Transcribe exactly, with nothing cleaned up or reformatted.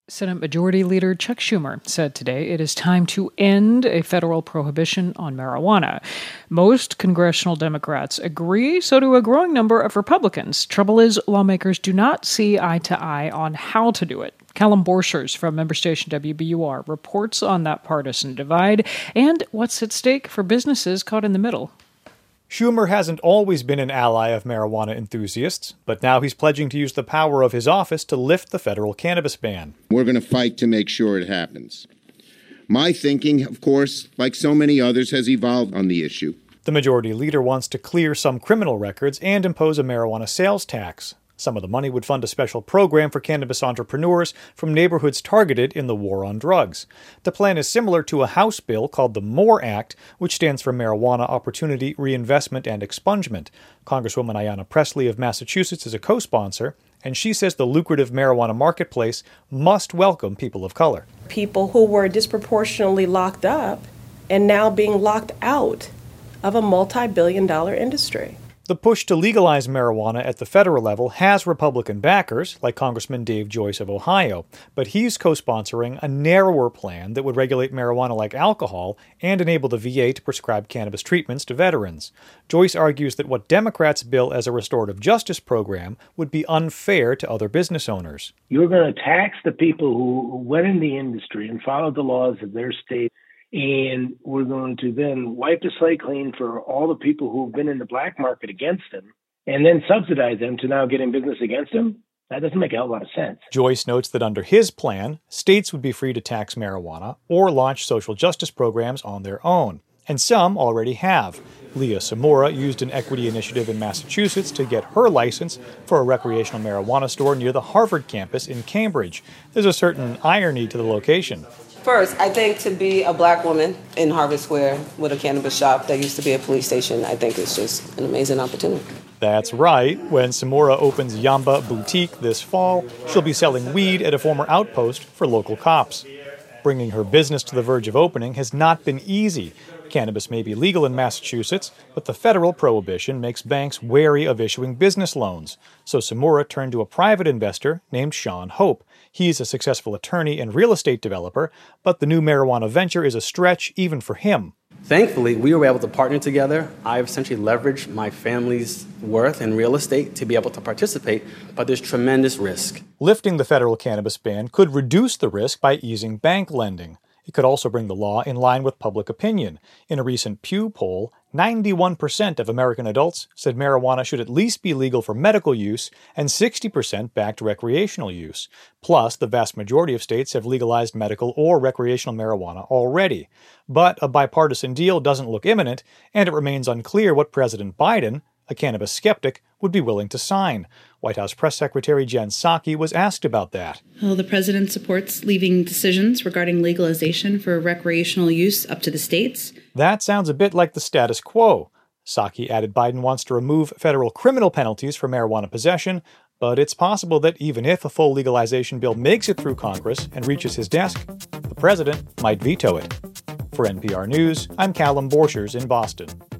Senate Majority Leader Chuck Schumer said today it is time to end a federal prohibition on marijuana. Most congressional Democrats agree, so do a growing number of Republicans. Trouble is, lawmakers do not see eye to eye on how to do it. Callum Borchers from member station W B U R reports on that partisan divide and what's at stake for businesses caught in the middle. Schumer hasn't always been an ally of marijuana enthusiasts, but now he's pledging to use the power of his office to lift the federal cannabis ban. We're going to fight to make sure it happens. My thinking, of course, like so many others, has evolved on the issue. The majority leader wants to clear some criminal records and impose a marijuana sales tax. Some of the money would fund a special program for cannabis entrepreneurs from neighborhoods targeted in the war on drugs. The plan is similar to a House bill called the MORE Act, which stands for Marijuana Opportunity, Reinvestment, and Expungement. Congresswoman Ayanna Pressley of Massachusetts is a co-sponsor, and she says the lucrative marijuana marketplace must welcome people of color. People who were disproportionately locked up and now being locked out of a multi-billion dollar industry. The push to legalize marijuana at the federal level has Republican backers, like Congressman Dave Joyce of Ohio, but he's co-sponsoring a narrower plan that would regulate marijuana like alcohol and enable the V A to prescribe cannabis treatments to veterans. Joyce argues that what Democrats bill as a restorative justice program would be unfair to other business owners. You're going to tax the people who went in the industry and followed the laws of their state, and we're going to then wipe the slate clean for all the people who've been in the black market against them and then subsidize them to now get in business against them? That doesn't make a whole lot of sense. Joyce notes that under his plan, states would be free to tax marijuana or launch social justice programs on their own. And some already have. Leah Samora used an equity initiative in Massachusetts to get her license for a recreational marijuana store near the Harvard campus in Cambridge. There's a certain irony to the location. First, I think to be a black woman in Harvard Square with a cannabis shop that used to be a police station, I think is just an amazing opportunity. That's right. When Samora opens Yamba Boutique this fall, she'll be selling weed at a former outpost for local cops. Bringing her business to the verge of opening has not been easy. Cannabis may be legal in Massachusetts, but the federal prohibition makes banks wary of issuing business loans. So Samora turned to a private investor named Sean Hope. He's a successful attorney and real estate developer, but the new marijuana venture is a stretch even for him. Thankfully, we were able to partner together. I've essentially leveraged my family's worth in real estate to be able to participate, but there's tremendous risk. Lifting the federal cannabis ban could reduce the risk by easing bank lending. It could also bring the law in line with public opinion. In a recent Pew poll, ninety-one percent of American adults said marijuana should at least be legal for medical use, and sixty percent backed recreational use. Plus, the vast majority of states have legalized medical or recreational marijuana already. But a bipartisan deal doesn't look imminent, and it remains unclear what President Biden, a cannabis skeptic, would be willing to sign. White House Press Secretary Jen Psaki was asked about that. Well, the president supports leaving decisions regarding legalization for recreational use up to the states. That sounds a bit like the status quo. Psaki added Biden wants to remove federal criminal penalties for marijuana possession, but it's possible that even if a full legalization bill makes it through Congress and reaches his desk, the president might veto it. For N P R News, I'm Callum Borchers in Boston.